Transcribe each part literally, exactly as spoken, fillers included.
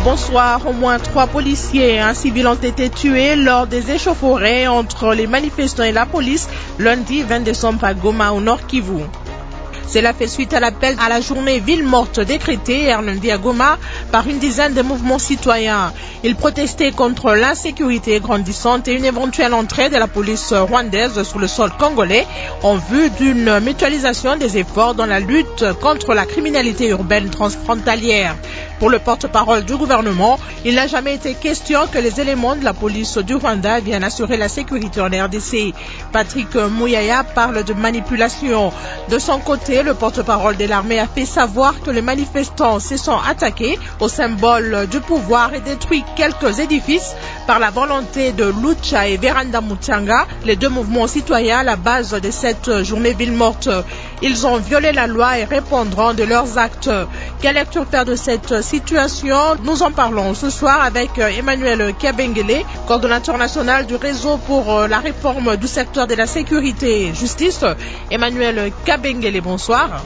Bonsoir, au moins trois policiers et un civil ont été tués lors des échauffourées entre les manifestants et la police lundi vingt décembre à Goma au Nord Kivu. Cela fait suite à l'appel à la journée ville morte décrétée hier lundi à Goma par une dizaine de mouvements citoyens. Ils protestaient contre l'insécurité grandissante et une éventuelle entrée de la police rwandaise sur le sol congolais en vue d'une mutualisation des efforts dans la lutte contre la criminalité urbaine transfrontalière. Pour le porte-parole du gouvernement, il n'a jamais été question que les éléments de la police du Rwanda viennent assurer la sécurité en R D C. Patrick Mouyaya parle de manipulation. De son côté, le porte-parole de l'armée a fait savoir que les manifestants se sont attaqués au symbole du pouvoir et détruit quelques édifices par la volonté de Lucha et Veranda Mutsanga, les deux mouvements citoyens à la base de cette journée ville morte. Ils ont violé la loi et répondront de leurs actes. Quelle lecture faire de cette situation? Nous en parlons ce soir avec Emmanuel Kabengele, coordonnateur national du réseau pour la réforme du secteur de la sécurité et justice. Emmanuel Kabengele, bonsoir.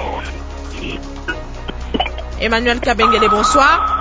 Emmanuel Kabengele, bonsoir.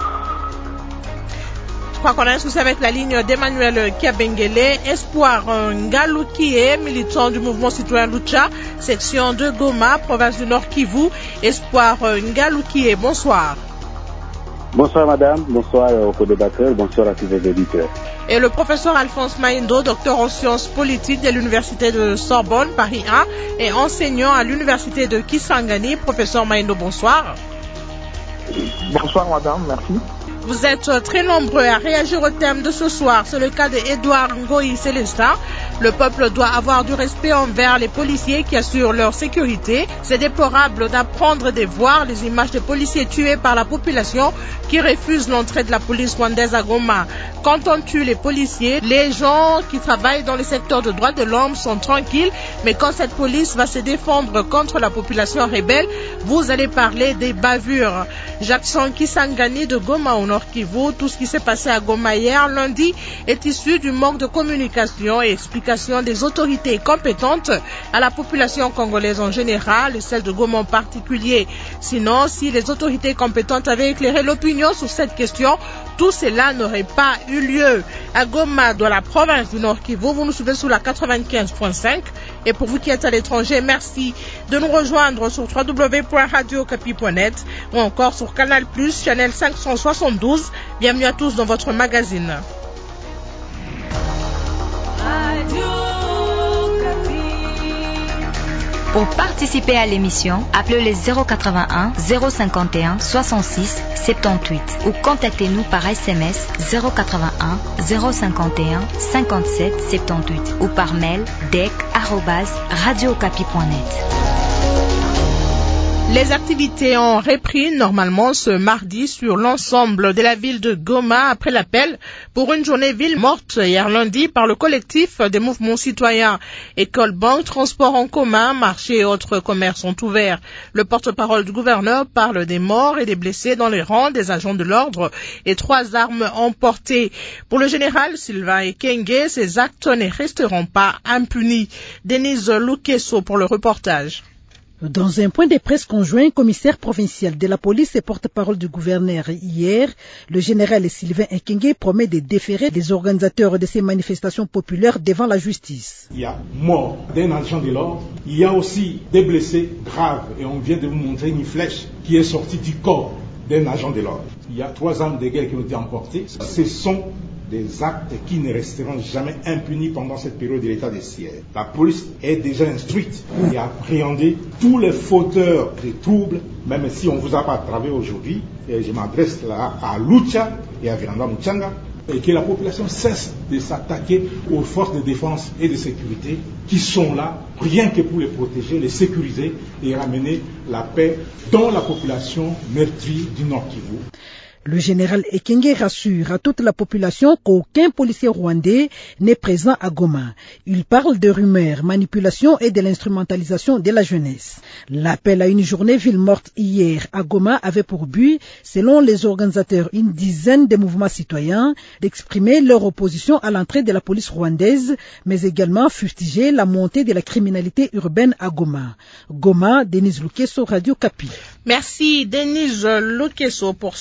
Je crois qu'on a un souci avec la ligne d'Emmanuel Kabengele. Espoir Ngaloukie, militant du mouvement citoyen Lucha, section de Goma, province du Nord Kivu. Espoir Ngaloukie, bonsoir. Bonsoir madame, bonsoir aux co-débatteurs, bonsoir à tous les auditeurs. Et le professeur Alphonse Maindo, docteur en sciences politiques de l'université de Sorbonne, Paris un, et enseignant à l'université de Kisangani. Professeur Maindo, bonsoir. Bonsoir madame, merci. Vous êtes très nombreux à réagir au thème de ce soir. C'est le cas d'Edouard Ngoï Célestin. Le peuple doit avoir du respect envers les policiers qui assurent leur sécurité. C'est déplorable d'apprendre et de voir les images de policiers tués par la population qui refuse l'entrée de la police rwandaise à Goma. Quand on tue les policiers, les gens qui travaillent dans le secteur de droits de l'homme sont tranquilles, mais quand cette police va se défendre contre la population rebelle, vous allez parler des bavures. Jackson Kisangani de Goma au Nord Kivu, tout ce qui s'est passé à Goma hier lundi est issu du manque de communication et explication des autorités compétentes à la population congolaise en général et celle de Goma en particulier. Sinon, si les autorités compétentes avaient éclairé l'opinion sur cette question, tout cela n'aurait pas eu lieu. À Goma, dans la province du Nord Kivu, vous nous suivez sur la quatre-vingt-quinze point cinq. Et pour vous qui êtes à l'étranger, merci de nous rejoindre sur w w w point radio okapi point net ou encore sur Canal plus, Channel cinq cent soixante-douze. Bienvenue à tous dans votre magazine. Pour participer à l'émission, appelez le zéro quatre-vingt-un zéro cinquante et un soixante-six soixante-dix-huit ou contactez-nous par S M S zéro quatre-vingt-un zéro cinquante et un cinquante-sept soixante-dix-huit ou par mail d e c arobase radio okapi point net. Les activités ont repris normalement ce mardi sur l'ensemble de la ville de Goma après l'appel pour une journée ville morte hier lundi par le collectif des mouvements citoyens. Écoles, banques, transports en commun, marchés et autres commerces sont ouverts. Le porte-parole du gouverneur parle des morts et des blessés dans les rangs des agents de l'ordre et trois armes emportées. Pour le général Sylvain Ekenge, ces actes ne resteront pas impunis. Denise Lukeso pour le reportage. Dans un point de presse conjoint, commissaire provincial de la police et porte-parole du gouverneur hier, le général Sylvain Ekenge promet de déférer les organisateurs de ces manifestations populaires devant la justice. Il y a mort d'un agent de l'ordre, il y a aussi des blessés graves et on vient de vous montrer une flèche qui est sortie du corps d'un agent de l'ordre. Il y a trois armes de guerre qui ont été emportées. Ce sont des actes qui ne resteront jamais impunis pendant cette période de l'état de siège. La police est déjà instruite et appréhender tous les fauteurs de troubles, même si on ne vous a pas travaillé aujourd'hui. Et je m'adresse là à Lucha et à Veranda Mutsanga, et que la population cesse de s'attaquer aux forces de défense et de sécurité qui sont là rien que pour les protéger, les sécuriser et ramener la paix dans la population meurtrie du Nord Kivu. Le général Ekenge rassure à toute la population qu'aucun policier rwandais n'est présent à Goma. Il parle de rumeurs, manipulations et de l'instrumentalisation de la jeunesse. L'appel à une journée ville morte hier à Goma avait pour but, selon les organisateurs, une dizaine de mouvements citoyens, d'exprimer leur opposition à l'entrée de la police rwandaise, mais également fustiger la montée de la criminalité urbaine à Goma. Goma, Denise Lukeso, Radio Kapi. Merci Denise Lukeso pour ce reportage.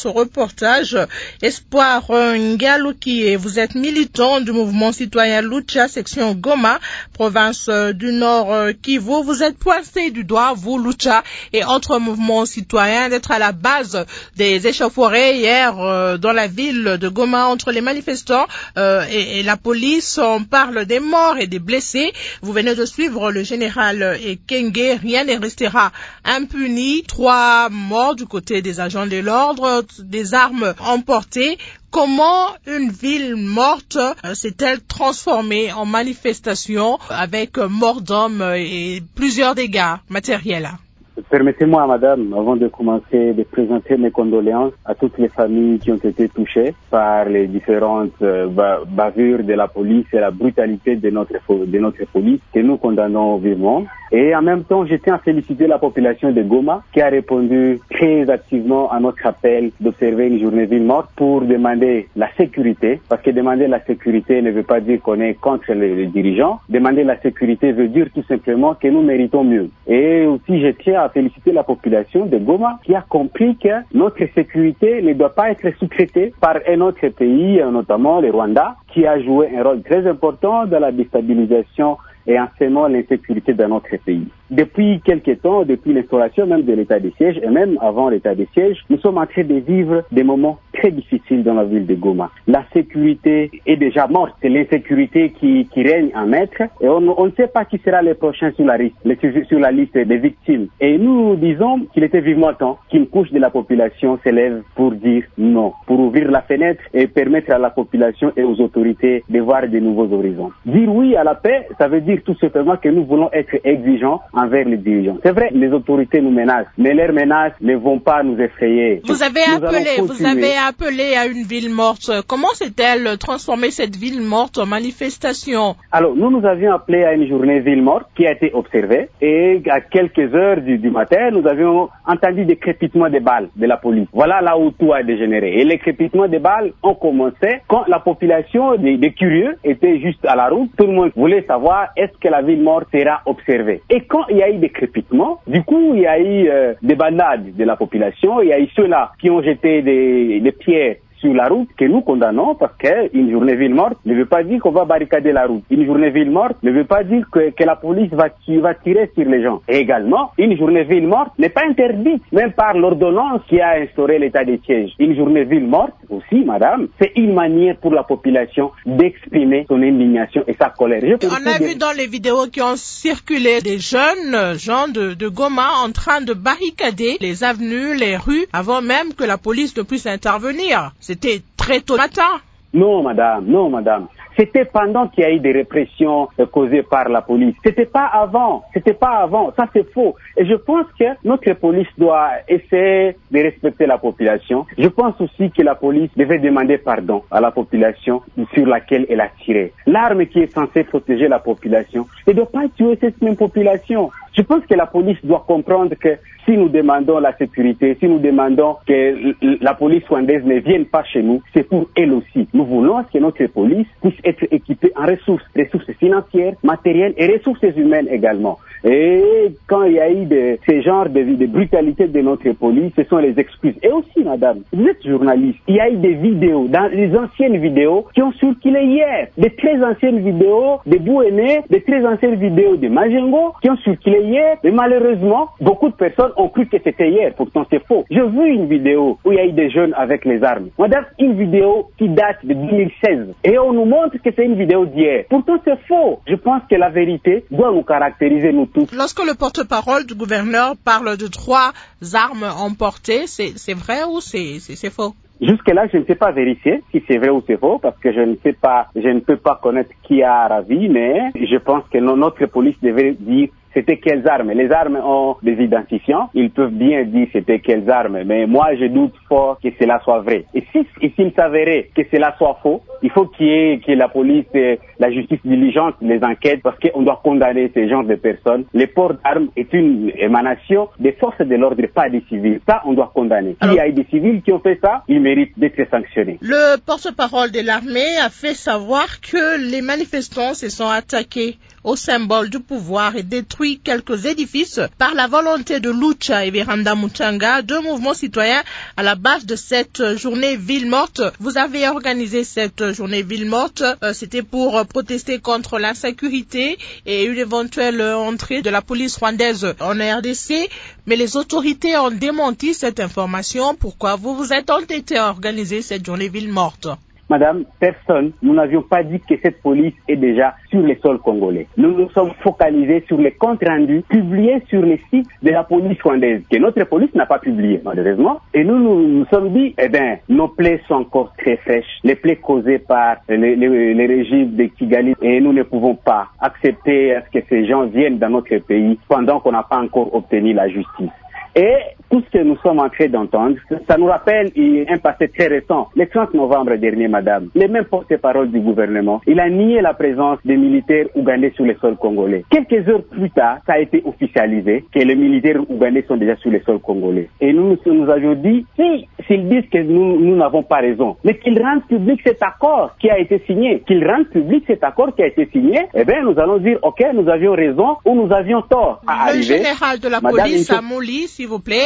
reportage. Espoir Ngalouki, vous êtes militant du mouvement citoyen Lucha, section Goma, province du Nord Kivu. Vous êtes pointé du doigt, vous, Lucha, et autres mouvements citoyens, d'être à la base des échauffourées hier euh, dans la ville de Goma entre les manifestants euh, et, et la police. On parle des morts et des blessés. Vous venez de suivre le général Ekenge. Rien ne restera impuni. Trois morts du côté des agents de l'ordre, des armes emportées. Comment une ville morte euh, s'est-elle transformée en manifestation avec euh, mort d'hommes et plusieurs dégâts matériels? Permettez-moi, madame, avant de commencer, de présenter mes condoléances à toutes les familles qui ont été touchées par les différentes euh, bavures de la police et la brutalité de notre, de notre police que nous condamnons vivement. Et en même temps, je tiens à féliciter la population de Goma qui a répondu très activement à notre appel d'observer une journée ville morte pour demander la sécurité. Parce que demander la sécurité ne veut pas dire qu'on est contre les, les dirigeants. Demander la sécurité veut dire tout simplement que nous méritons mieux. Et aussi, je tiens à féliciter la population de Goma qui a compris que notre sécurité ne doit pas être sous-traitée par un autre pays, notamment le Rwanda, qui a joué un rôle très important dans la déstabilisation et enseignement l'insécurité dans notre pays. Depuis quelques temps, depuis l'instauration même de l'état de siège et même avant l'état de siège, nous sommes en train de vivre des moments très difficiles dans la ville de Goma. La sécurité est déjà morte, c'est l'insécurité qui, qui règne en maître et on, on ne sait pas qui sera le prochain sur la, liste, sur la liste des victimes. Et nous disons qu'il était vivement temps qu'une couche de la population s'élève pour dire non, pour ouvrir la fenêtre et permettre à la population et aux autorités de voir de nouveaux horizons. Dire oui à la paix, ça veut dire tout simplement que nous voulons être exigeants envers les dirigeants. C'est vrai, les autorités nous menacent, mais leurs menaces ne vont pas nous effrayer. Vous avez nous appelé, vous avez appelé à une ville morte. Comment s'est-elle transformée cette ville morte en manifestation? Alors, nous nous avions appelé à une journée ville morte qui a été observée et à quelques heures du, du matin, nous avions entendu des crépitements de balles de la police. Voilà là où tout a dégénéré. Et les crépitements de balles ont commencé quand la population des, des curieux était juste à la route. Tout le monde voulait savoir est-ce que la ville morte sera observée. Et quand il y a eu des crépitements, du coup, il y a eu euh, des bandades de la population, il y a eu ceux-là qui ont jeté des, des pierres sur la route que nous condamnons parce qu'une journée ville morte ne veut pas dire qu'on va barricader la route. Une journée ville morte ne veut pas dire que, que la police va, va tirer sur les gens. Et également, une journée ville morte n'est pas interdite, même par l'ordonnance qui a instauré l'état de siège. Une journée ville morte aussi, madame, c'est une manière pour la population d'exprimer son indignation et sa colère. Je On a vu dans les vidéos qui ont circulé des jeunes gens de, de Goma en train de barricader les avenues, les rues, avant même que la police ne puisse intervenir. C'était très tôt le matin. Non, madame, non, madame. C'était pendant qu'il y a eu des répressions euh, causées par la police. C'était pas avant. C'était pas avant. Ça, c'est faux. Et je pense que notre police doit essayer de respecter la population. Je pense aussi que la police devait demander pardon à la population sur laquelle elle a tiré. L'arme qui est censée protéger la population ne doit pas tuer cette même population. Je pense que la police doit comprendre que si nous demandons la sécurité, si nous demandons que la police rwandaise ne vienne pas chez nous, c'est pour elle aussi. Nous voulons que notre police puisse être équipée en ressources, ressources financières, matérielles et ressources humaines également. Et quand il y a eu de, ces genres de, de brutalité de notre police, ce sont les excuses. Et aussi, madame, vous êtes journaliste, il y a eu des vidéos, dans les anciennes vidéos qui ont circulé hier, des très anciennes vidéos de Bouéné, des très anciennes vidéos de Majengo qui ont circulé hier, mais malheureusement, beaucoup de personnes ont cru que c'était hier, pourtant c'est faux. J'ai vu une vidéo où il y a eu des jeunes avec les armes. Madame, une vidéo qui date de deux mille seize. Et on nous montre que c'est une vidéo d'hier. Pourtant c'est faux. Je pense que la vérité doit nous caractériser, nous tous. Lorsque le porte-parole du gouverneur parle de trois armes emportées, c'est, c'est vrai ou c'est, c'est, c'est faux? Jusque-là, je ne sais pas vérifier si c'est vrai ou c'est faux, parce que je ne sais pas, je ne peux pas connaître qui a ravi, mais je pense que notre police devrait dire c'était quelles armes. Les armes ont des identifiants, ils peuvent bien dire c'était quelles armes, mais moi je doute fort que cela soit vrai. Et si, et s'il s'avérait que cela soit faux, il faut qu'il y ait, que la police, la justice diligente les enquêtes, parce qu'on doit condamner ces genres de personnes. Le port d'armes est une émanation des forces de l'ordre, pas des civils. Ça, on doit condamner. S'il y a des civils qui ont fait ça, ils méritent d'être sanctionnés. Le porte-parole de l'armée a fait savoir que les manifestants se sont attaqués au symbole du pouvoir et détruit quelques édifices par la volonté de Lucha et Veranda Muchanga, deux mouvements citoyens à la base de cette journée ville morte. Vous avez organisé cette journée ville morte, euh, c'était pour protester contre l'insécurité et une éventuelle entrée de la police rwandaise en R D C, mais les autorités ont démenti cette information. Pourquoi vous vous êtes entêté à organiser cette journée ville morte? Madame, personne, nous n'avions pas dit que cette police est déjà sur les sols congolais. Nous nous sommes focalisés sur les comptes rendus publiés sur les sites de la police rwandaise, que notre police n'a pas publié, malheureusement. Et nous nous, nous sommes dit, eh bien, nos plaies sont encore très fraîches, les plaies causées par les, les, les régimes de Kigali, et nous ne pouvons pas accepter à ce que ces gens viennent dans notre pays pendant qu'on n'a pas encore obtenu la justice. Et tout ce que nous sommes en train d'entendre, ça nous rappelle un passé très récent. Le trente novembre dernier, madame, les mêmes porte-parole du gouvernement, il a nié la présence des militaires ougandais sur les sols congolais. Quelques heures plus tard, ça a été officialisé que les militaires ougandais sont déjà sur les sols congolais. Et nous nous avions dit, si, s'ils disent que nous, nous n'avons pas raison, mais qu'ils rendent public cet accord qui a été signé, qu'ils rendent public cet accord qui a été signé, eh bien, nous allons dire, ok, nous avions raison ou nous avions tort à Le arriver. général de la Madame, police, Amouli, s'il vous plaît,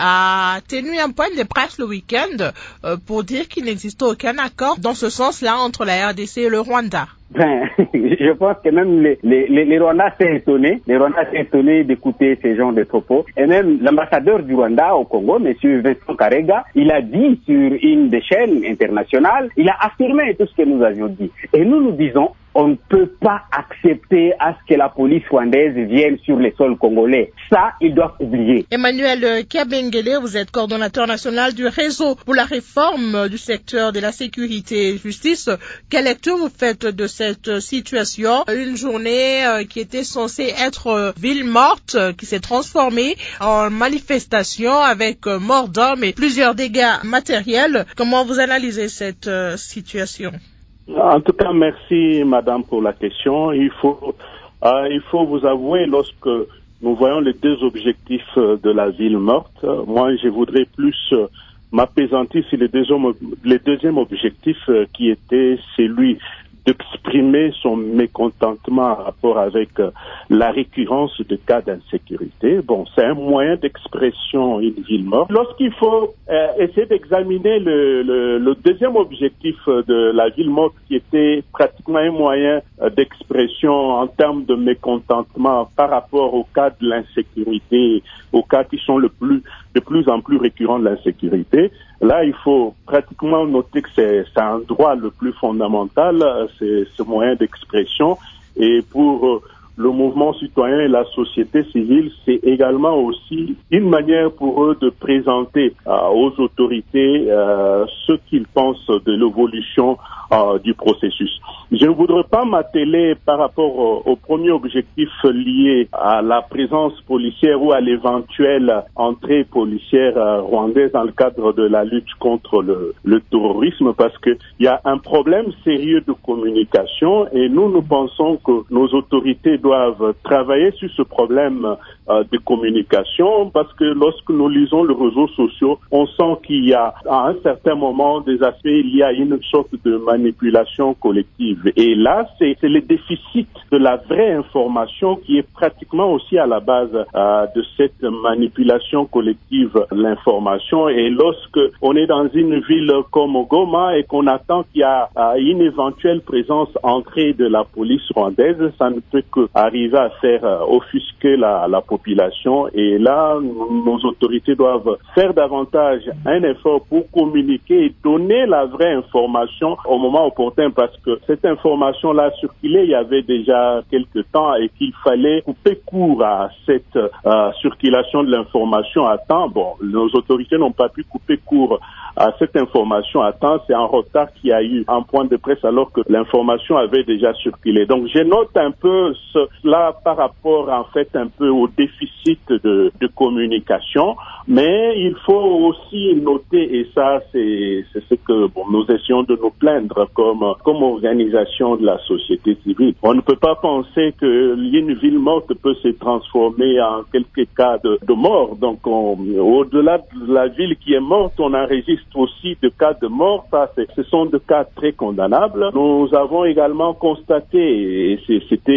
a tenu un point de presse le week-end euh, pour dire qu'il n'existe aucun accord dans ce sens-là entre la R D C et le Rwanda. Ben, je pense que même les, les, les, les Rwandais s'est étonné, les Rwandais s'est étonné d'écouter ces genres de propos. Et même l'ambassadeur du Rwanda au Congo, M. Vincent Karega, il a dit sur une des chaînes internationales, il a affirmé tout ce que nous avions dit. Et nous nous disons, on ne peut pas accepter à ce que la police rwandaise vienne sur les sols congolais. Ça, ils doivent oublier. Emmanuel Kabengele, vous êtes coordonnateur national du réseau pour la réforme du secteur de la sécurité et justice. Quelle lecture vous faites de cette situation? Une journée qui était censée être ville morte, qui s'est transformée en manifestation avec mort d'hommes et plusieurs dégâts matériels. Comment vous analysez cette situation? En tout cas, merci madame pour la question. Il faut, euh, il faut vous avouer, lorsque nous voyons les deux objectifs de la ville morte, moi je voudrais plus euh, m'apaisantir sur le deuxième, le deuxième objectif euh, qui était celui d'exprimer son mécontentement en rapport avec euh, la récurrence de cas d'insécurité. Bon, c'est un moyen d'expression une ville morte. Lorsqu'il faut euh, essayer d'examiner le, le, le deuxième objectif de la ville morte, qui était pratiquement un moyen euh, d'expression en termes de mécontentement par rapport au cas de l'insécurité, aux cas qui sont le plus, de plus en plus récurrents de l'insécurité, là, il faut pratiquement noter que c'est, c'est un droit le plus fondamental, c'est ce moyen d'expression. Et pour euh, le mouvement citoyen et la société civile, c'est également aussi une manière pour eux de présenter euh, aux autorités euh, ce qu'ils pensent de l'évolution euh, du processus. Je ne voudrais pas m'atteler par rapport au, au premier objectif lié à la présence policière ou à l'éventuelle entrée policière euh, rwandaise dans le cadre de la lutte contre le, le terrorisme, parce que il y a un problème sérieux de communication et nous, nous pensons que nos autorités doivent travailler sur ce problème euh, de communication, parce que lorsque nous lisons les réseaux sociaux, on sent qu'il y a à un certain moment des aspects, il y a une sorte de manipulation collective. Et là, c'est, c'est le déficit de la vraie information qui est pratiquement aussi à la base euh, de cette manipulation collective, l'information. Et lorsque on est dans une ville comme Goma et qu'on attend qu'il y a euh, une éventuelle présence entrée de la police rwandaise, ça ne peut qu'arriver à faire euh, offusquer la, la population. Et là, nos autorités doivent faire davantage un effort pour communiquer et donner la vraie information au moment opportun, parce que cette information-là circulait il y avait déjà quelques temps et qu'il fallait couper court à cette euh, circulation de l'information à temps. Bon, nos autorités n'ont pas pu couper court à cette information à temps. C'est en retard qu'il y a eu un point de presse alors que l'information avait déjà circulé. Donc, je note un peu cela par rapport, en fait, un peu au déficit de, de communication. Mais il faut aussi noter, et ça, c'est, c'est ce que bon, nous essayons de nous plaindre comme, comme organisation de la société civile. On ne peut pas penser qu'une ville morte peut se transformer en quelques cas de, de mort. Donc, on, au-delà de la ville qui est morte, on enregistre aussi de cas de mort. Ça, c'est, ce sont des cas très condamnables. Nous avons également constaté, et c'est, c'était effectif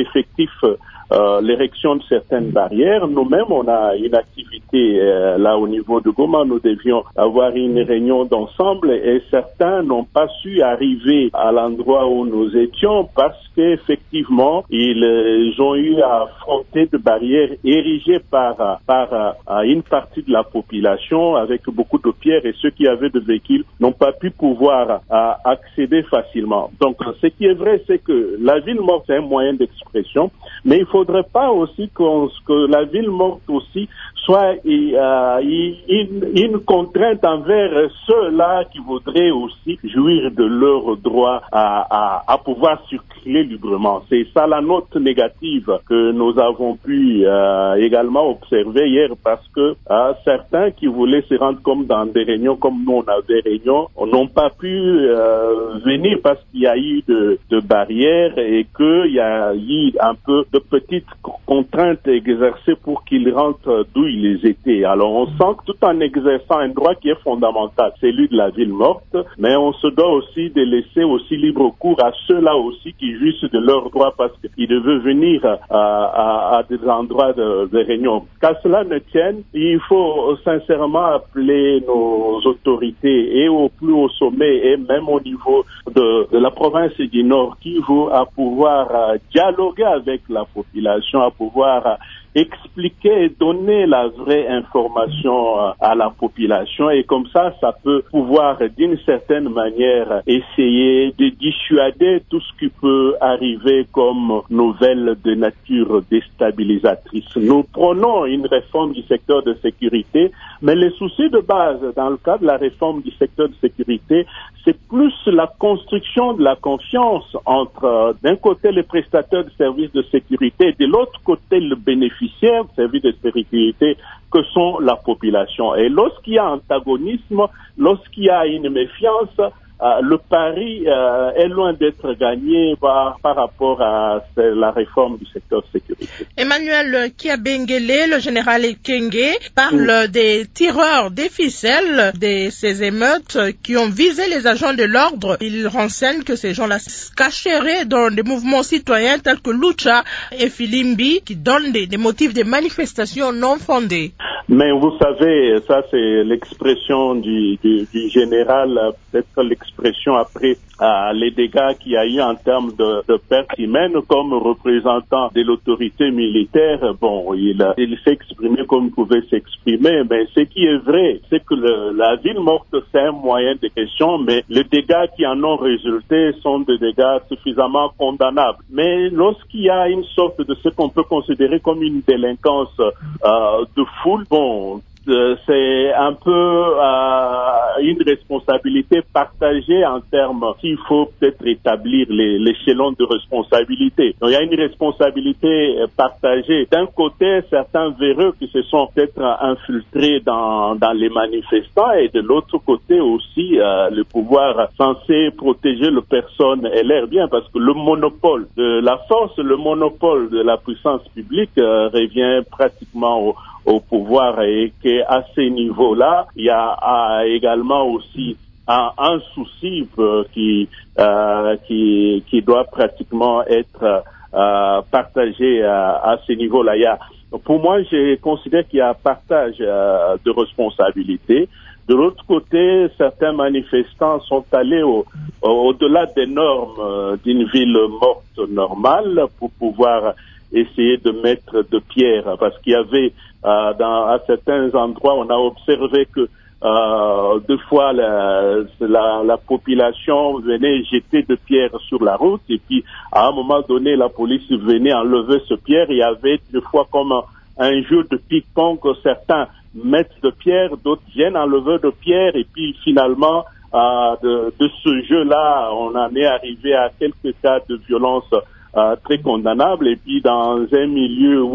euh, l'érection de certaines barrières. Nous-mêmes, on a une activité euh, là au niveau de Goma. Nous devions avoir une réunion d'ensemble et certains n'ont pas su arriver à l'endroit où nous étions parce qu'effectivement, ils, ils ont eu à affronter de barrières érigées par, par uh, une partie de la population avec beaucoup de pierres et ceux qui avaient des véhicules n'ont pas pu pouvoir uh, accéder facilement. Donc, ce qui est vrai, c'est que la ville morte est un moyen d'expression, mais il faudrait pas aussi qu'on, que la ville morte aussi soit uh, une, une contrainte envers ceux-là qui voudraient aussi jouir de leur droit à, à, à pouvoir circuler librement. C'est ça la note négative que nous avons pu euh, également observer hier parce que euh, certains qui voulaient se rendre comme dans des réunions, comme nous on a des réunions, n'ont pas pu euh, venir parce qu'il y a eu de, de barrières et qu'il y a eu un peu de petites contraintes exercées pour qu'ils rentrent d'où ils étaient. Alors on sent que tout en exerçant un droit qui est fondamental, celui de la ville morte, mais on se doit aussi de laisser aussi libre cours à ceux-là aussi qui jouissent de leurs droits parce qu'ils devaient venir à, à, à des endroits de, de réunion. Qu'à cela ne tienne, il faut sincèrement appeler nos autorités et au plus haut sommet et même au niveau de, de la province du Nord Kivu à pouvoir uh, dialoguer avec la population, à pouvoir uh, expliquer et donner la vraie information à la population et comme ça, ça peut pouvoir d'une certaine manière essayer de dissuader tout ce qui peut arriver comme nouvelle de nature déstabilisatrice. Nous prenons une réforme du secteur de sécurité, mais les soucis de base dans le cadre de la réforme du secteur de sécurité, c'est plus la construction de la confiance entre d'un côté les prestataires de services de sécurité et de l'autre côté le bénéficiaire de services de sécurité que sont la population. Et lorsqu'il y a antagonisme, lorsqu'il y a une méfiance, euh, le pari euh, est loin d'être gagné par, par rapport à la réforme du secteur de sécurité. Emmanuel Kiabengele, le général Ekenge, parle mmh. des tireurs des ficelles de ces émeutes qui ont visé les agents de l'ordre. Il renseigne que ces gens-là se cacheraient dans des mouvements citoyens tels que Lucha et Filimbi qui donnent des, des motifs de manifestations non fondées. Mais vous savez, ça c'est l'expression du, du, du général, peut-être l'expression après euh, les dégâts qu'il y a eu en termes de, de pertes humaines comme représentant de l'autorité militaire. Bon, il, il s'est exprimé comme il pouvait s'exprimer, mais ce qui est vrai, c'est que le, la ville morte, c'est un moyen de question, mais les dégâts qui en ont résulté sont des dégâts suffisamment condamnables. Mais lorsqu'il y a une sorte de ce qu'on peut considérer comme une délinquance euh, de foule, bon, euh, c'est un peu euh, une responsabilité partagée en termes qu'il faut peut-être établir les, l'échelon de responsabilité. Donc il y a une responsabilité partagée. D'un côté, certains véreux qui se sont peut-être infiltrés dans, dans les manifestants et de l'autre côté aussi euh, le pouvoir censé protéger les personnes et l'air bien parce que le monopole de la force, le monopole de la puissance publique euh, revient pratiquement au au pouvoir et qu'à ces niveaux-là, il y a, a également aussi un, un souci euh, qui, euh, qui qui doit pratiquement être euh, partagé à, à ces niveaux-là. Il y a, pour moi, je considère qu'il y a un partage euh, de responsabilités. De l'autre côté, certains manifestants sont allés au, au, au-delà des normes euh, d'une ville morte normale pour pouvoir essayer de mettre de pierres parce qu'il y avait euh, dans à certains endroits on a observé que euh, deux fois la, la, la population venait jeter de pierres sur la route et puis à un moment donné la police venait enlever ce pierre. Il y avait deux fois comme un, un jeu de ping-pong que certains mettent de pierres, d'autres viennent enlever de pierres et puis finalement euh, de, de ce jeu-là on en est arrivé à quelques cas de violence Euh, très condamnable et puis dans un milieu où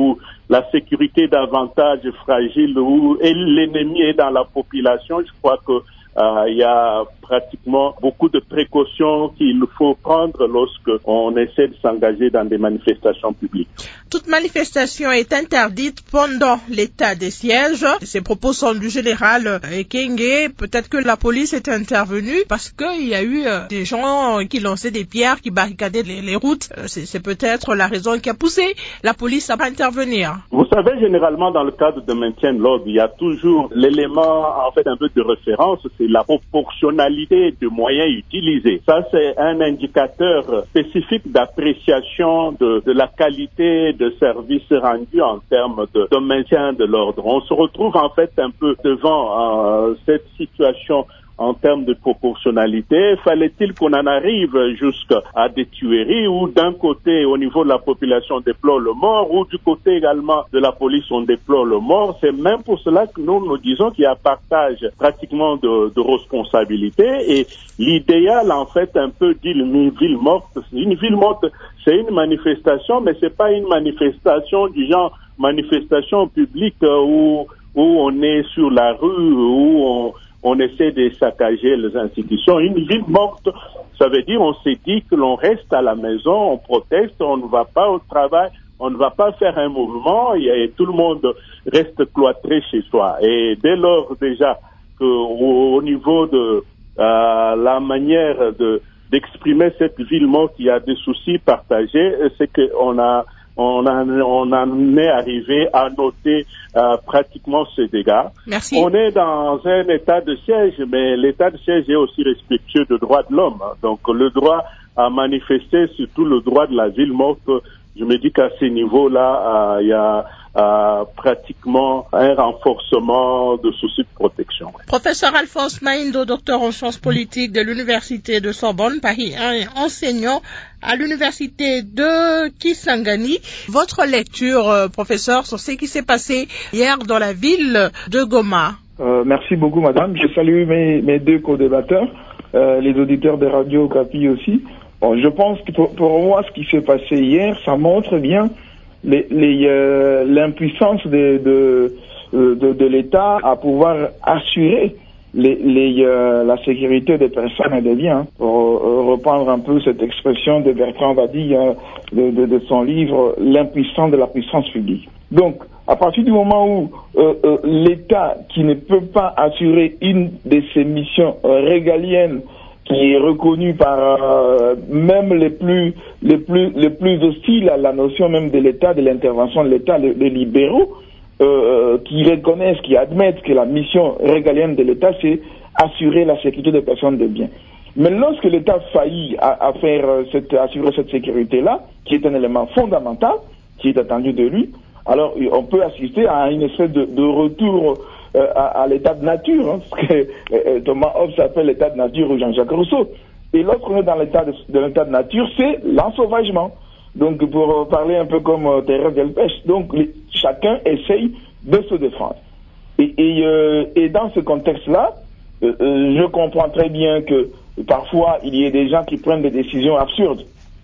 la sécurité davantage fragile où et l'ennemi est dans la population, je crois que euh, il y a pratiquement beaucoup de précautions qu'il faut prendre lorsque on essaie de s'engager dans des manifestations publiques. Toute manifestation est interdite pendant l'état des sièges. Ces propos sont du général Ekenge. Peut-être que la police est intervenue parce qu'il y a eu des gens qui lançaient des pierres, qui barricadaient les, les routes. C'est, c'est peut-être la raison qui a poussé la police à pas intervenir. Vous savez, généralement, dans le cadre de maintien de l'ordre, il y a toujours l'élément, en fait, un peu de référence, c'est la proportionnalité de moyens utilisés. Ça, c'est un indicateur spécifique d'appréciation de, de la qualité de service rendu en termes de, de maintien de l'ordre. On se retrouve, en fait, un peu devant euh, cette situation en termes de proportionnalité. Fallait-il qu'on en arrive jusqu'à des tueries où d'un côté, au niveau de la population, on déplore le mort, ou du côté également de la police, on déplore le mort. C'est même pour cela que nous, nous disons qu'il y a partage pratiquement de, de responsabilités. Et l'idéal, en fait, un peu dit une ville morte. Une ville morte, c'est une manifestation, mais c'est pas une manifestation du genre manifestation publique où, où on est sur la rue, où on on essaie de saccager les institutions. Une ville morte, ça veut dire on s'est dit que l'on reste à la maison, on proteste, on ne va pas au travail, on ne va pas faire un mouvement et tout le monde reste cloîtré chez soi. Et dès lors déjà qu'au au niveau de euh, la manière de d'exprimer cette ville morte, il y a des soucis partagés, c'est qu'on a On, a, on en est arrivé à noter euh, pratiquement ces dégâts. Merci. On est dans un état de siège, mais l'état de siège est aussi respectueux des droits de l'homme. Donc le droit à manifester, surtout le droit de la ville morte, je me dis qu'à ce niveau-là, euh, il y a euh, pratiquement un renforcement de soucis de protection. Professeur Alphonse Maindo, docteur en sciences politiques de l'Université de Sorbonne, Paris un, et enseignant à l'Université de Kisangani. Votre lecture, euh, professeur, sur ce qui s'est passé hier dans la ville de Goma. Euh, merci beaucoup, madame. Je salue mes, mes deux co-débatteurs, euh, les auditeurs de Radio Okapi aussi. Bon, je pense que pour, pour moi, ce qui s'est passé hier, ça montre bien les, les, euh, l'impuissance de, de, de, de l'État à pouvoir assurer les, les, euh, la sécurité des personnes et des biens. Pour euh, reprendre un peu cette expression de Bertrand Badi euh, de, de, de son livre « L'impuissance de la puissance publique ». Donc, à partir du moment où euh, euh, l'État, qui ne peut pas assurer une de ses missions euh, régaliennes, qui est reconnue par euh, même les plus les plus les plus hostiles à la notion même de l'État, de l'intervention de l'État, les, les libéraux, euh, qui reconnaissent, qui admettent que la mission régalienne de l'État, c'est assurer la sécurité des personnes et des biens. Mais lorsque l'État faillit à, à faire cette, assurer cette sécurité-là, qui est un élément fondamental, qui est attendu de lui, alors on peut assister à une espèce de, de retour euh, à, à l'état de nature, hein, ce que euh, Thomas Hobbes appelle l'état de nature ou Jean-Jacques Rousseau. Et lorsqu'on est dans l'état de, de l'état de nature, c'est l'ensauvagement. Donc pour parler un peu comme euh, Thérèse Delpech, donc les, chacun essaye de se défendre. Et, et, euh, et dans ce contexte-là, euh, euh, je comprends très bien que parfois il y ait des gens qui prennent des décisions absurdes.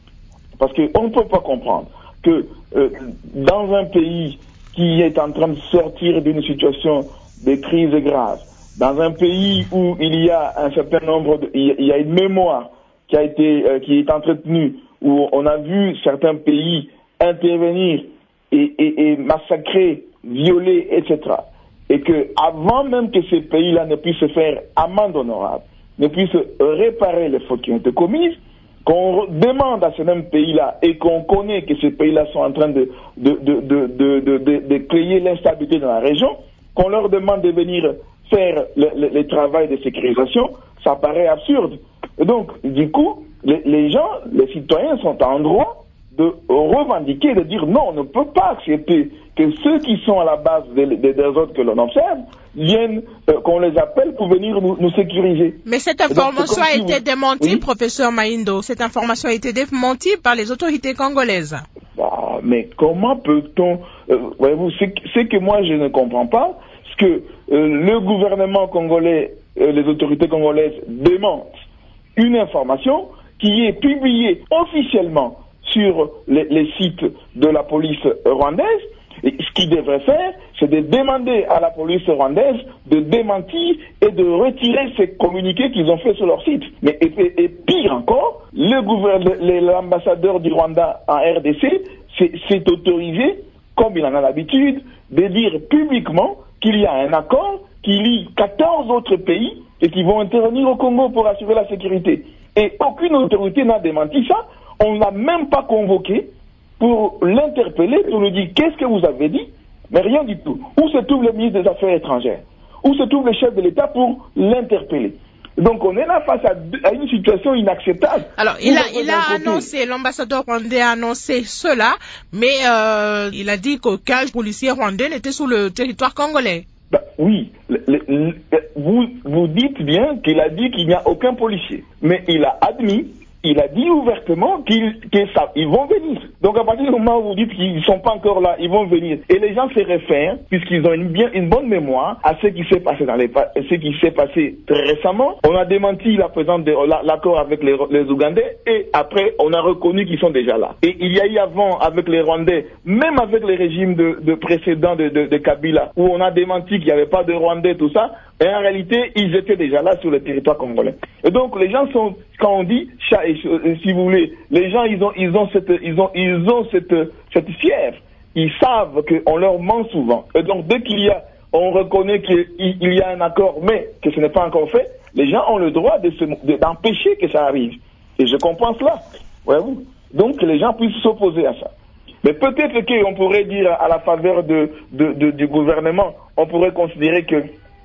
Parce qu'on ne peut pas comprendre que euh, dans un pays qui est en train de sortir d'une situation de crise grave, dans un pays où il y a un certain nombre de, il y a une mémoire qui a été, euh, qui est entretenue, où on a vu certains pays intervenir et, et, et massacrer, violer, et cetera. Et que avant même que ces pays-là ne puissent faire amende honorable, ne puissent réparer les fautes qui ont été commises, qu'on demande à ces mêmes pays-là et qu'on connaît que ces pays-là sont en train de, de, de, de, de, de, de, de créer l'instabilité dans la région, qu'on leur demande de venir faire le, le, le travail de sécurisation, ça paraît absurde. Et donc, du coup, les, les gens, les citoyens sont en droit de revendiquer, de dire non, on ne peut pas accepter que ceux qui sont à la base des, des, des autres que l'on observe viennent, euh, qu'on les appelle pour venir nous, nous sécuriser. Mais cette information donc, a si été vous... démentie, oui? Professeur Maindo. Cette information a été démentie par les autorités congolaises. Ah, mais comment peut-on... Euh, voyez-vous, c'est, c'est que moi je ne comprends pas, c'est que euh, le gouvernement congolais, euh, les autorités congolaises démentent une information qui est publiée officiellement sur les, les sites de la police rwandaise, Et ce qu'ils devraient faire, c'est de demander à la police rwandaise de démentir et de retirer ces communiqués qu'ils ont fait sur leur site. Mais et, et, et pire encore, le gouverneur, l'ambassadeur du Rwanda en R D C s'est autorisé, comme il en a l'habitude, de dire publiquement qu'il y a un accord qui lie quatorze autres pays et qui vont intervenir au Congo pour assurer la sécurité. Et aucune autorité n'a démenti ça. On ne l'a même pas convoqué pour l'interpeller, pour lui dire qu'est-ce que vous avez dit, mais rien du tout. Où se trouve le ministre des Affaires étrangères? Où se trouve le chef de l'État pour l'interpeller? Donc on est là face à, à une situation inacceptable. Alors il a, il a annoncé, l'ambassadeur rwandais a annoncé cela, mais euh, il a dit qu'aucun policier rwandais n'était sur le territoire congolais. Ben, oui, le, le, le, vous, vous dites bien qu'il a dit qu'il n'y a aucun policier, mais il a admis, il a dit ouvertement qu'ils qu'ils ils vont venir. Donc à partir du moment où vous dites qu'ils ne sont pas encore là, ils vont venir. Et les gens se réfèrent, puisqu'ils ont une, bien, une bonne mémoire, à ce qui s'est passé dans les ce qui s'est passé très récemment. On a démenti la présence de l'accord avec les, les Ougandais et après on a reconnu qu'ils sont déjà là. Et il y a eu avant avec les Rwandais, même avec les régimes de, de précédents de, de, de Kabila, où on a démenti qu'il n'y avait pas de Rwandais, tout ça. Et en réalité, ils étaient déjà là sur le territoire congolais. Et donc, les gens sont, quand on dit chat et si vous voulez, les gens, ils ont, ils ont cette, ils ont, ils ont cette, cette fièvre. Ils savent qu'on leur ment souvent. Et donc, dès qu'il y a, on reconnaît qu'il y a un accord, mais que ce n'est pas encore fait, les gens ont le droit de se, de, d'empêcher que ça arrive. Et je comprends cela. Voyez-vous? Donc, que les gens puissent s'opposer à ça. Mais peut-être qu'on pourrait dire, à la faveur de, de, de, du gouvernement, on pourrait considérer que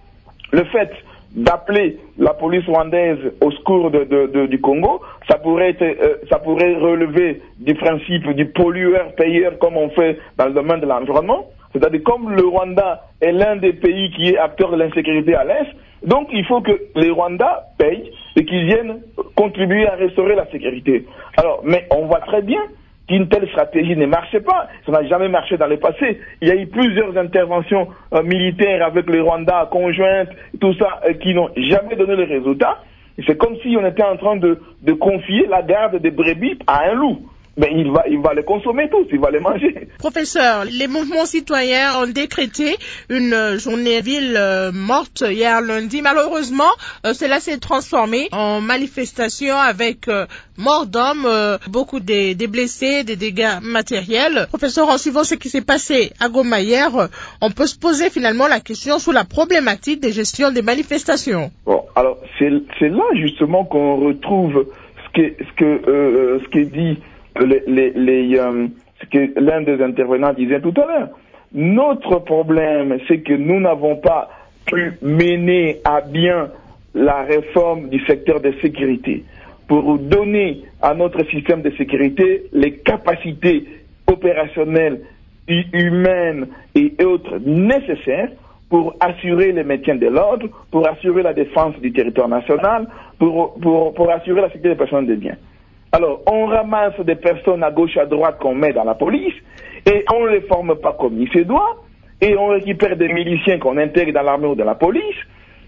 le fait d'appeler la police rwandaise au secours de, de, de, du Congo, ça pourrait, être, euh, ça pourrait relever du principe du pollueur-payeur comme on fait dans le domaine de l'environnement. C'est-à-dire comme le Rwanda est l'un des pays qui est acteur de l'insécurité à l'Est, donc il faut que les Rwandais payent et qu'ils viennent contribuer à restaurer la sécurité. Alors, mais on voit très bien qu'une telle stratégie ne marchait pas. Ça n'a jamais marché dans le passé. Il y a eu plusieurs interventions euh, militaires avec les Rwandais conjointes, tout ça, euh, qui n'ont jamais donné le résultat. C'est comme si on était en train de, de confier la garde des brebis à un loup. Mais il va, il va les consommer tous, il va les manger. Professeur, les mouvements citoyens ont décrété une journée ville euh, morte hier lundi. Malheureusement, euh, cela s'est transformé en manifestation avec euh, mort d'hommes, euh, beaucoup des, des blessés, des dégâts matériels. Professeur, en suivant ce qui s'est passé à Goma hier, euh, on peut se poser finalement la question sur la problématique de gestion des manifestations. Bon, alors c'est, c'est là justement qu'on retrouve ce que, ce que, euh, ce que dit Les, les, les, euh, ce que l'un des intervenants disait tout à l'heure. Notre problème, c'est que nous n'avons pas pu mener à bien la réforme du secteur de sécurité pour donner à notre système de sécurité les capacités opérationnelles, humaines et autres nécessaires pour assurer le maintien de l'ordre, pour assurer la défense du territoire national, pour, pour, pour assurer la sécurité des personnes et des biens. Alors, on ramasse des personnes à gauche, à droite qu'on met dans la police, et on ne les forme pas comme il se doit, et on récupère des miliciens qu'on intègre dans l'armée ou dans la police,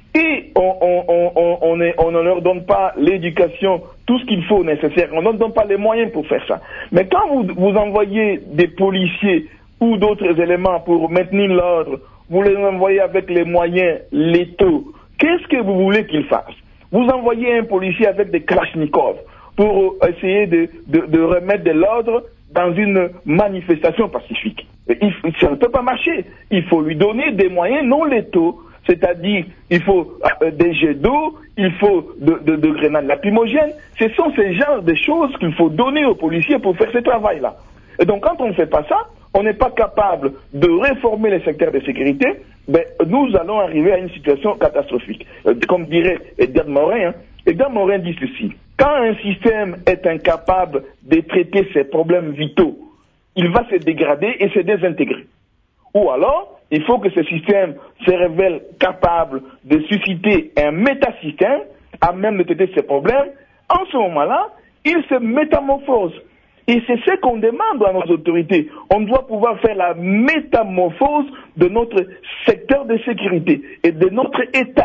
et on, on, on, on, on, est, on ne leur donne pas l'éducation, tout ce qu'il faut nécessaire, on ne leur donne pas les moyens pour faire ça. Mais quand vous, vous envoyez des policiers ou d'autres éléments pour maintenir l'ordre, vous les envoyez avec les moyens létaux, qu'est-ce que vous voulez qu'ils fassent? Vous envoyez un policier avec des kalachnikovs pour essayer de, de, de remettre de l'ordre dans une manifestation pacifique. Il, ça ne peut pas marcher. Il faut lui donner des moyens non létaux, c'est-à-dire il faut euh, des jets d'eau, il faut de, de, de grenades lacrymogènes. Ce sont ces genres de choses qu'il faut donner aux policiers pour faire ce travail-là. Et donc quand on ne fait pas ça, on n'est pas capable de réformer les secteurs de sécurité, ben, nous allons arriver à une situation catastrophique. Euh, comme dirait Edgar Morin, hein, Edgar Morin dit ceci: quand un système est incapable de traiter ses problèmes vitaux, il va se dégrader et se désintégrer. Ou alors, il faut que ce système se révèle capable de susciter un métasystème à même de traiter ses problèmes. En ce moment-là, il se métamorphose. Et c'est ce qu'on demande à nos autorités. On doit pouvoir faire la métamorphose de notre secteur de sécurité et de notre État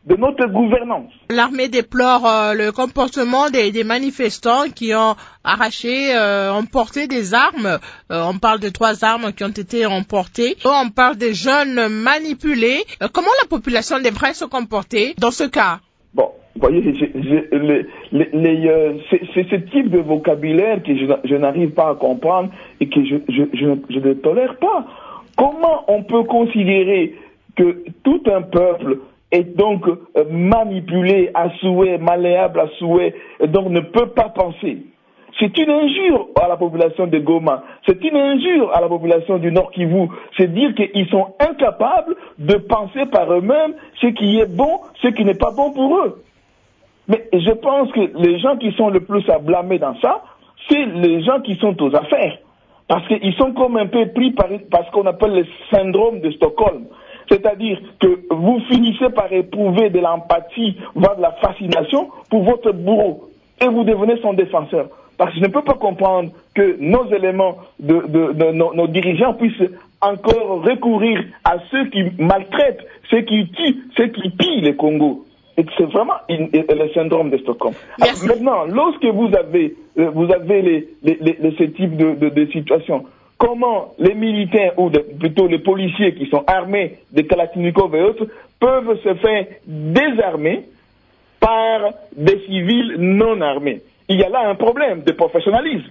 de notre gouvernance. L'armée déplore euh, le comportement des, des manifestants qui ont arraché, euh, emporté des armes. Euh, on parle de trois armes qui ont été emportées. On parle des jeunes manipulés. Euh, comment la population devrait se comporter dans ce cas? Bon, vous voyez, je, je, les, les, les, euh, c'est, c'est ce type de vocabulaire que je, je n'arrive pas à comprendre et que je, je, je, je ne tolère pas. Comment on peut considérer que tout un peuple est donc euh, manipulé à souhait, malléable à souhait, et donc ne peut pas penser? C'est une injure à la population de Goma, c'est une injure à la population du Nord Kivu, c'est dire qu'ils sont incapables de penser par eux-mêmes ce qui est bon, ce qui n'est pas bon pour eux. Mais je pense que les gens qui sont le plus à blâmer dans ça, c'est les gens qui sont aux affaires. Parce qu'ils sont comme un peu pris par, par ce qu'on appelle le syndrome de Stockholm. C'est-à-dire que vous finissez par éprouver de l'empathie, voire de la fascination pour votre bourreau. Et vous devenez son défenseur. Parce que je ne peux pas comprendre que nos éléments, de, de, de nos, nos dirigeants puissent encore recourir à ceux qui maltraitent, ceux qui tuent, ceux qui pillent le Congo. Et c'est vraiment une, une, le syndrome de Stockholm. Alors, maintenant, lorsque vous avez, vous avez les, les, les, ce type de, de, de situation, comment les militaires ou de, plutôt les policiers qui sont armés de Kalachnikov et autres peuvent se faire désarmer par des civils non armés? Il y a là un problème de professionnalisme.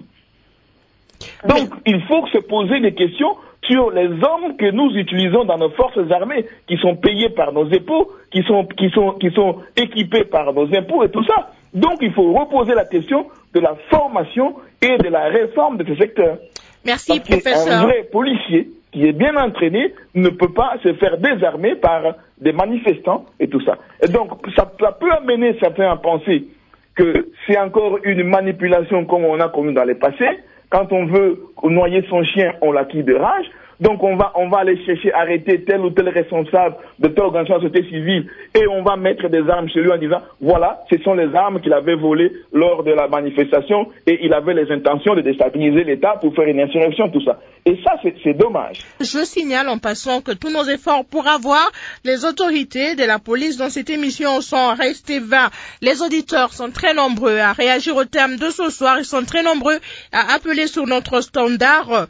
Donc, il faut se poser des questions sur les hommes que nous utilisons dans nos forces armées, qui sont payés par nos impôts, qui sont, qui sont, qui sont équipés par nos impôts et tout ça. Donc, il faut reposer la question de la formation et de la réforme de ce secteur. Merci, Parce professeur. Un vrai policier qui est bien entraîné ne peut pas se faire désarmer par des manifestants et tout ça. Et donc, ça, ça peut amener certains à penser que c'est encore une manipulation comme on a connu dans le passé. Quand on veut noyer son chien, on l'acquit de rage. Donc on va, on va aller chercher, arrêter tel ou tel responsable de telle organisation de société civile et on va mettre des armes chez lui en disant, voilà, ce sont les armes qu'il avait volées lors de la manifestation et il avait les intentions de déstabiliser l'État pour faire une insurrection, tout ça. Et ça, c'est, c'est dommage. Je signale en passant que tous nos efforts pour avoir les autorités de la police dans cette émission sont restés vains. Les auditeurs sont très nombreux à réagir au thème de ce soir. Ils sont très nombreux à appeler sur notre standard.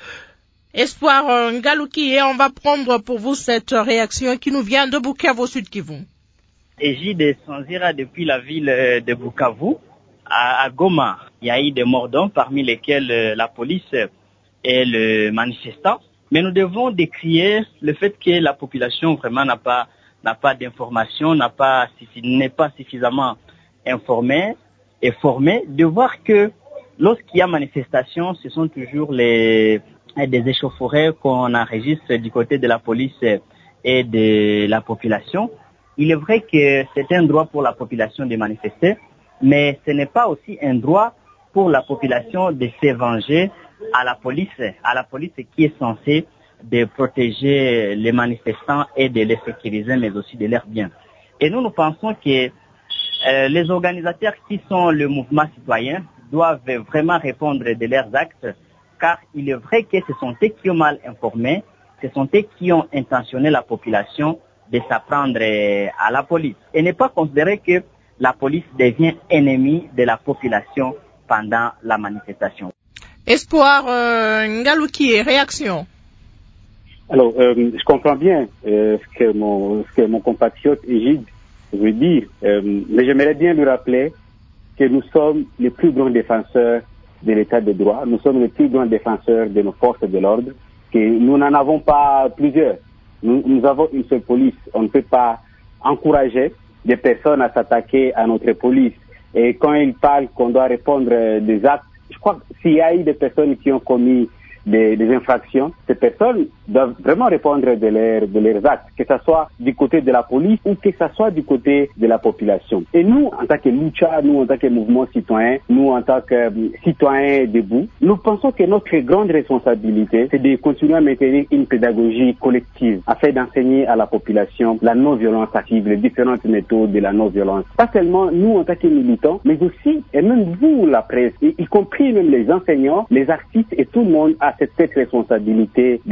Espoir Ngalouki, et on va prendre pour vous cette réaction qui nous vient de Bukavu, Sud Kivu. Égide Sanzira depuis la ville de Bukavu à, à Goma. Il y a eu des morts d'hommes parmi lesquels la police et le manifestant. Mais nous devons décrier le fait que la population vraiment n'a pas n'a pas d'informations, n'a pas n'est pas suffisamment informée et formée, de voir que lorsqu'il y a manifestation, ce sont toujours les des échauffourées qu'on enregistre du côté de la police et de la population. Il est vrai que c'est un droit pour la population de manifester, mais ce n'est pas aussi un droit pour la population de se venger à la police, à la police qui est censée de protéger les manifestants et de les sécuriser, mais aussi de leurs biens. Et nous, nous pensons que euh, les organisateurs qui sont le mouvement citoyen doivent vraiment répondre de leurs actes, car il est vrai que ce sont eux qui ont mal informé, ce sont eux qui ont intentionné la population de s'apprendre à la police. Et ne pas considérer que la police devient ennemie de la population pendant la manifestation. Espoir euh, Ngalouki, réaction. Alors, euh, je comprends bien euh, ce que mon, ce que mon compatriote Égide veut dire, euh, mais j'aimerais bien lui rappeler que nous sommes les plus grands défenseurs de l'état de droit, nous sommes les plus grands défenseurs de nos forces de l'ordre, que nous n'en avons pas plusieurs. Nous, nous avons une seule police. On ne peut pas encourager des personnes à s'attaquer à notre police. Et quand ils parlent qu'on doit répondre des actes, je crois que s'il y a eu des personnes qui ont commis des, des infractions, ces personnes doivent vraiment répondre de, leur, de leurs actes, que ce soit du côté de la police ou que ce soit du côté de la population. Et nous, en tant que Lucha, nous, en tant que mouvement citoyen, nous, en tant que euh, citoyens debout, nous pensons que notre grande responsabilité, c'est de continuer à maintenir une pédagogie collective afin d'enseigner à la population la non-violence active, les différentes méthodes de la non-violence. Pas seulement nous, en tant que militants, mais aussi, et même vous, la presse, y, y compris même les enseignants, les artistes et tout le monde a cette responsabilité d'éduquer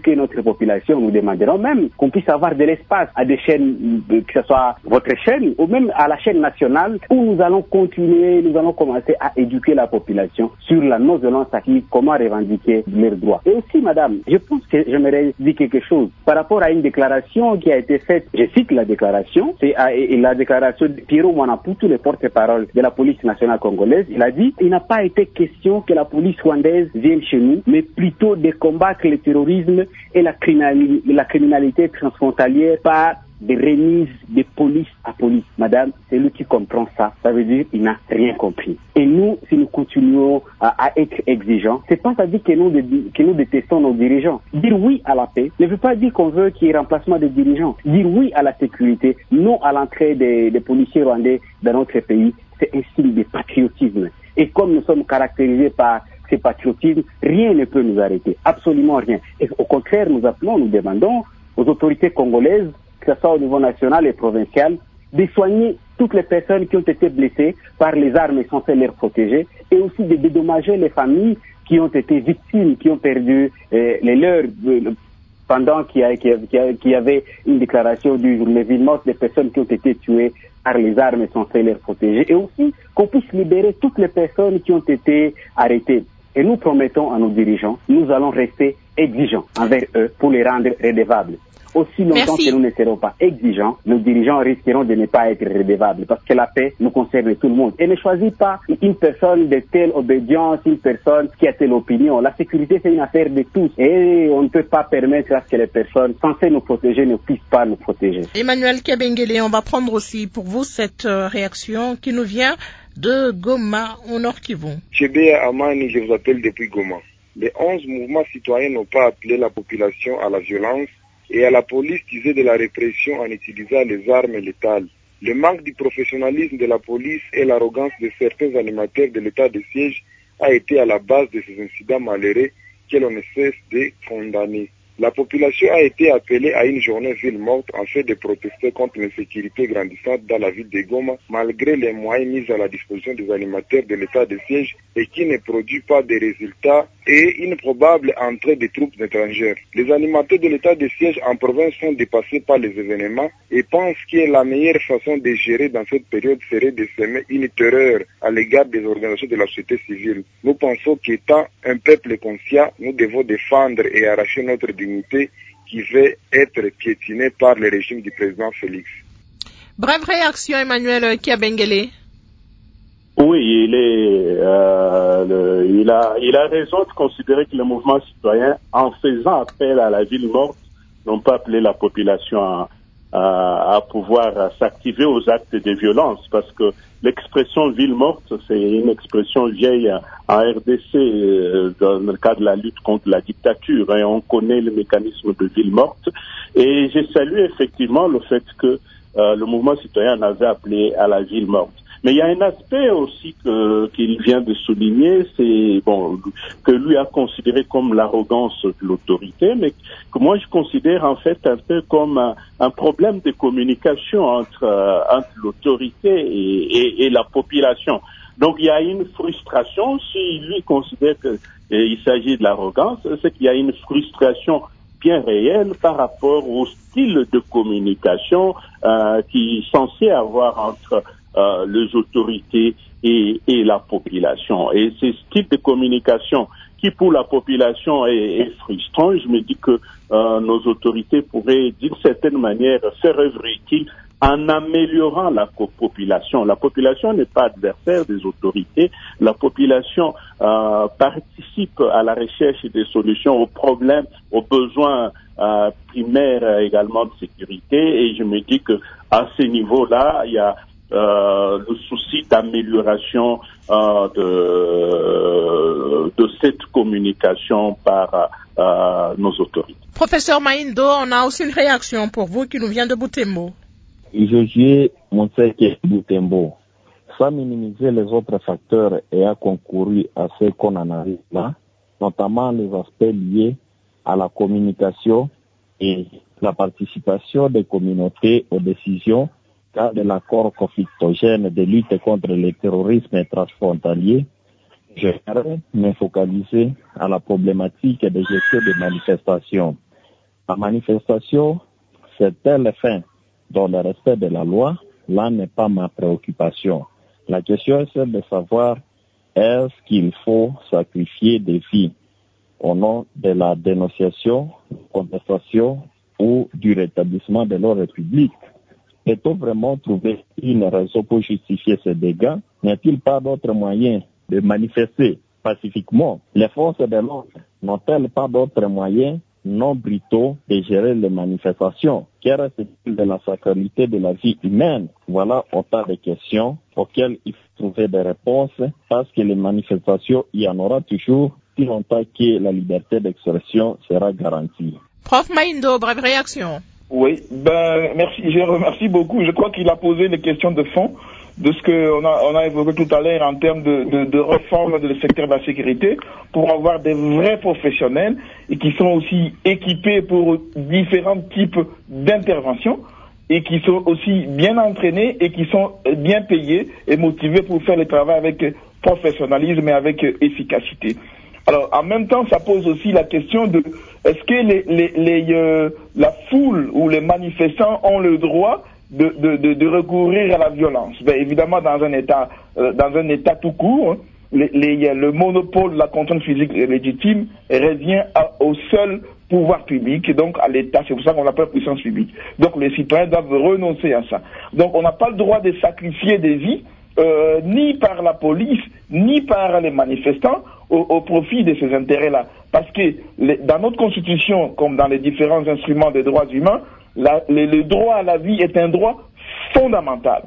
éduquer notre population. Nous demanderons même qu'on puisse avoir de l'espace à des chaînes, que ce soit votre chaîne ou même à la chaîne nationale, où nous allons continuer, nous allons commencer à éduquer la population sur la non-violence acquise, comment revendiquer leurs droits. Et aussi, madame, je pense que j'aimerais dire quelque chose par rapport à une déclaration qui a été faite. Je cite la déclaration, c'est la déclaration de Pierrot Mwanapoutou, le porte-parole de la police nationale congolaise. Il a dit, il n'a pas été question que la police rwandaise vienne chez nous, mais plutôt de combattre le terrorisme et la criminalité, la criminalité transfrontalière par des remises de police à police. Madame, c'est lui qui comprend ça. Ça veut dire qu'il n'a rien compris. Et nous, si nous continuons à, à être exigeants, c'est pas ça dire que nous, que nous détestons nos dirigeants. Dire oui à la paix ne veut pas dire qu'on veut qu'il y ait remplacement des dirigeants. Dire oui à la sécurité, non à l'entrée des, des policiers rwandais dans notre pays, c'est un signe de patriotisme. Et comme nous sommes caractérisés par ce patriotisme, rien ne peut nous arrêter. Absolument rien. Et au contraire, nous appelons, nous demandons aux autorités congolaises, que ce soit au niveau national et provincial, de soigner toutes les personnes qui ont été blessées par les armes censées les protéger, et aussi de dédommager les familles qui ont été victimes, qui ont perdu euh, les leurs euh, pendant qu'il y, qu'il y, y avait une déclaration du journée ville morte des personnes qui ont été tuées par les armes censées les protéger, et aussi qu'on puisse libérer toutes les personnes qui ont été arrêtées. Et nous promettons à nos dirigeants, nous allons rester exigeants envers eux pour les rendre redevables. Aussi longtemps Merci. que nous ne serons pas exigeants, nos dirigeants risqueront de ne pas être redevables, parce que la paix nous concerne tout le monde. Et ne choisis pas une personne de telle obédience, une personne qui a telle opinion. La sécurité, c'est une affaire de tous. Et on ne peut pas permettre à ce que les personnes censées nous protéger ne puissent pas nous protéger. Emmanuel Kiabengele, on va prendre aussi pour vous cette réaction qui nous vient de Goma, au Nord Kivu. Chébé Amani, je vous appelle depuis Goma. Les onze mouvements citoyens n'ont pas appelé la population à la violence et à la police d'user de la répression en utilisant les armes létales. Le manque du professionnalisme de la police et l'arrogance de certains animateurs de l'état de siège a été à la base de ces incidents malheureux que l'on ne cesse de condamner. La population a été appelée à une journée ville morte en fait de protester contre l'insécurité grandissante dans la ville de Goma, malgré les moyens mis à la disposition des animateurs de l'état de siège et qui ne produit pas de résultats et une probable entrée des troupes étrangères. Les animateurs de l'état de siège en province sont dépassés par les événements et pensent que la meilleure façon de gérer dans cette période serait de semer une terreur à l'égard des organisations de la société civile. Nous pensons qu'étant un peuple conscient, nous devons défendre et arracher notre dignité qui va être piétinée par le régime du président Félix. Brève réaction, Emmanuel Kiabengele. Oui, il est, euh, le, il a, il a raison de considérer que le mouvement citoyen, en faisant appel à la ville morte, n'ont pas appelé la population à, à, à pouvoir s'activer aux actes de violence, parce que l'expression ville morte, c'est une expression vieille en R D C euh, dans le cadre de la lutte contre la dictature, et on connaît le mécanisme de ville morte. Et j'ai salué effectivement le fait que euh, le mouvement citoyen avait appelé à la ville morte. Mais il y a un aspect aussi que, qu'il vient de souligner, c'est bon que lui a considéré comme l'arrogance de l'autorité, mais que moi je considère en fait un peu comme un, un problème de communication entre, euh, entre l'autorité et, et, et la population. Donc il y a une frustration, si lui considère qu'il s'agit de l'arrogance, c'est qu'il y a une frustration bien réelle par rapport au style de communication euh, qui est censé avoir entre Euh, les autorités et, et la population. Et c'est ce type de communication qui, pour la population, est, est frustrant. Je me dis que euh, nos autorités pourraient, d'une certaine manière, faire œuvre utile en améliorant la population. La population n'est pas adversaire des autorités. La population euh, participe à la recherche des solutions aux problèmes, aux besoins euh, primaires également de sécurité. Et je me dis que à ce niveau-là, il y a Euh, le souci d'amélioration euh, de, de cette communication par euh, nos autorités. Professeur Maindo, on a aussi une réaction pour vous qui nous vient de Butembo. Josué Monseke Butembo, sans minimiser les autres facteurs et a concouru à ce qu'on en arrive là, notamment les aspects liés à la communication et la participation des communautés aux décisions de l'accord conflictogène de lutte contre le terrorisme transfrontalier, je vais me focaliser à la problématique de gestion des manifestations. La manifestation, c'est tel fin dans le respect de la loi. Là n'est pas ma préoccupation. La question est celle de savoir est-ce qu'il faut sacrifier des vies au nom de la dénonciation, contestation ou du rétablissement de l'ordre public. Peut-on vraiment trouver une raison pour justifier ces dégâts? N'y a-t-il pas d'autres moyens de manifester pacifiquement? Les forces de l'ordre n'ont-elles pas d'autres moyens non brutaux de gérer les manifestations? Qu'est reste-t-il de la sacralité de la vie humaine? Voilà autant de questions auxquelles il faut trouver des réponses, parce que les manifestations, il y en aura toujours si longtemps que la liberté d'expression sera garantie. Prof Maindo, brève réaction. Oui, ben merci, je remercie beaucoup. Je crois qu'il a posé les questions de fond de ce qu'on a, on a évoqué tout à l'heure en termes de, de, de réforme du secteur de la sécurité pour avoir des vrais professionnels et qui sont aussi équipés pour différents types d'interventions et qui sont aussi bien entraînés et qui sont bien payés et motivés pour faire le travail avec professionnalisme et avec efficacité. Alors, en même temps, ça pose aussi la question de est-ce que les, les, les, euh, la foule ou les manifestants ont le droit de, de, de, de recourir à la violence? Ben, évidemment, dans un état, euh, dans un état tout court, hein, les, les, le monopole de la contrainte physique légitime revient à, au seul pouvoir public, et donc à l'État. C'est pour ça qu'on l'appelle puissance publique. Donc, les citoyens doivent renoncer à ça. Donc, on n'a pas le droit de sacrifier des vies, euh, ni par la police, ni par les manifestants, Au, au profit de ces intérêts-là. Parce que les, dans notre Constitution, comme dans les différents instruments des droits humains, la, le, le droit à la vie est un droit fondamental.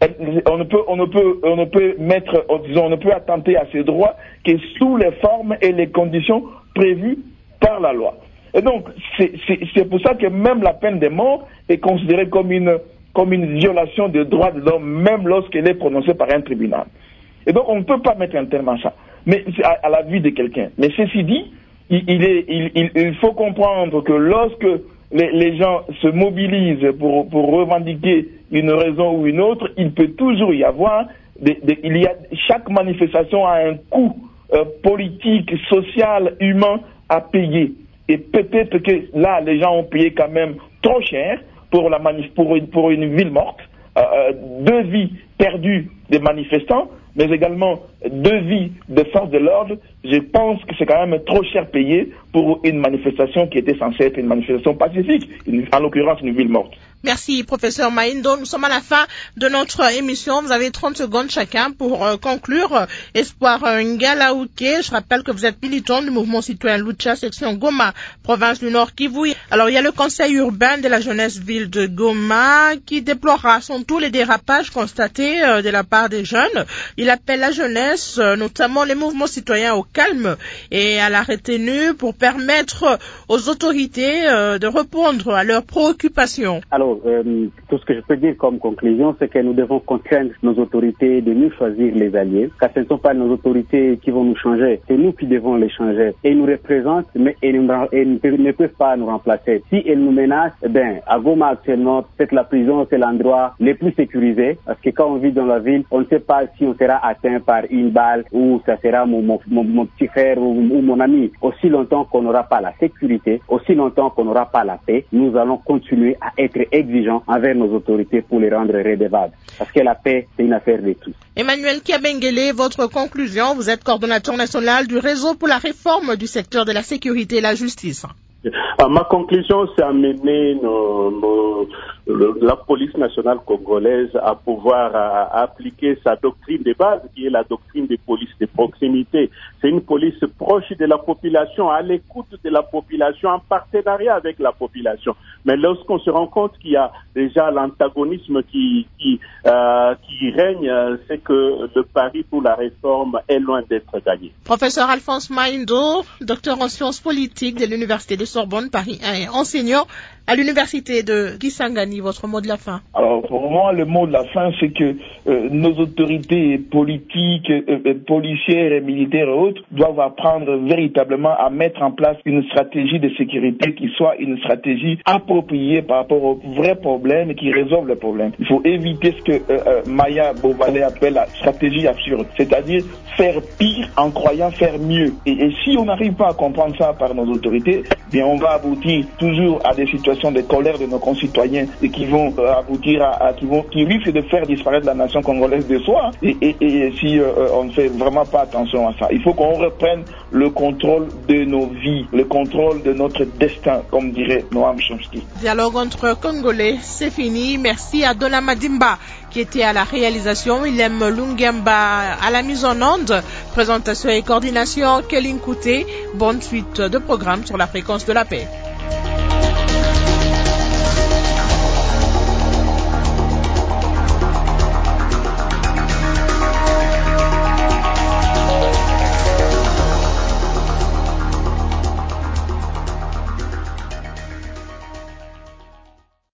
On ne peut, on ne peut, on ne peut mettre, disons, on ne peut attenter à ces droits que sous les formes et les conditions prévues par la loi. Et donc, c'est, c'est, c'est pour ça que même la peine de mort est considérée comme une, comme une violation des droits de l'homme, même lorsqu'elle est prononcée par un tribunal. Et donc, on ne peut pas mettre un terme à ça, mais à, à la vie de quelqu'un. Mais ceci dit, il, il, est, il, il, il faut comprendre que lorsque les, les gens se mobilisent pour, pour revendiquer une raison ou une autre, il peut toujours y avoir, des, des, il y a, chaque manifestation a un coût euh, politique, social, humain à payer. Et peut-être que là, les gens ont payé quand même trop cher pour, la manif, pour, une, pour une ville morte, euh, deux vies perdues des manifestants, mais également deux vies de force de l'ordre. Je pense que c'est quand même trop cher payé pour une manifestation qui était censée être une manifestation pacifique, une, en l'occurrence une ville morte. Merci, professeur Maindo. Nous sommes à la fin de notre émission. Vous avez trente secondes chacun pour euh, conclure. Espoir Ngalaouké, je rappelle que vous êtes militant du mouvement citoyen Lucha, section Goma, province du Nord Kivu. Alors, il y a le conseil urbain de la jeunesse ville de Goma qui déplorera à son tour les dérapages constatés euh, de la part des jeunes. Il appelle la jeunesse, euh, notamment les mouvements citoyens, au calme et à la retenue pour permettre aux autorités euh, de répondre à leurs préoccupations. Alors, Euh, tout ce que je peux dire comme conclusion, c'est que nous devons contraindre nos autorités de mieux choisir les alliés, car ce ne sont pas nos autorités qui vont nous changer, c'est nous qui devons les changer. Et ils nous représentent, mais ils ne peuvent pas nous remplacer. Si ils nous menacent, eh bien, à Goma actuellement, peut-être la prison, c'est l'endroit le plus sécurisé, parce que quand on vit dans la ville, on ne sait pas si on sera atteint par une balle ou ça sera mon, mon, mon, mon petit frère ou, ou mon ami. Aussi longtemps qu'on n'aura pas la sécurité, aussi longtemps qu'on n'aura pas la paix, nous allons continuer à être exigeants envers nos autorités pour les rendre redevables. Parce que la paix, c'est une affaire de tous. Emmanuel Kiabengele, votre conclusion, vous êtes coordonnateur national du réseau pour la réforme du secteur de la sécurité et la justice. À ma conclusion, c'est amener nos, nos, le, la police nationale congolaise à pouvoir à, à appliquer sa doctrine de base, qui est la doctrine des polices de proximité. C'est une police proche de la population, à l'écoute de la population, en partenariat avec la population. Mais lorsqu'on se rend compte qu'il y a déjà l'antagonisme qui, qui, euh, qui règne, c'est que le pari pour la réforme est loin d'être gagné. Professeur Alphonse Maindo, docteur en sciences politiques de l'Université de Sorbonne, Paris un et enseignant à l'Université de Kisangani. votre mot de la fin? Alors, pour moi, le mot de la fin, c'est que euh, nos autorités politiques, euh, policières et militaires et autres doivent apprendre véritablement à mettre en place une stratégie de sécurité qui soit une stratégie appropriée par rapport aux vrais problèmes et qui résolve les problèmes. Il faut éviter ce que euh, euh, Maya Bovale appelle la stratégie absurde, c'est-à-dire faire pire en croyant faire mieux. Et, et si on n'arrive pas à comprendre ça par nos autorités, bien on va aboutir toujours à des situations de colère de nos concitoyens et qui vont euh, aboutir à, à qui vont qui risquent de faire disparaître la nation congolaise de soi. Et, et, et si euh, on ne fait vraiment pas attention à ça, il faut qu'on reprenne le contrôle de nos vies, le contrôle de notre destin, comme dirait Noam Chomsky. Dialogue entre Congolais, c'est fini. Merci à Dona Madimba qui était à la réalisation, Willem Lungemba à la mise en onde, présentation et coordination, Kéline Kouté. Bonne suite de programme sur la fréquence de la paix.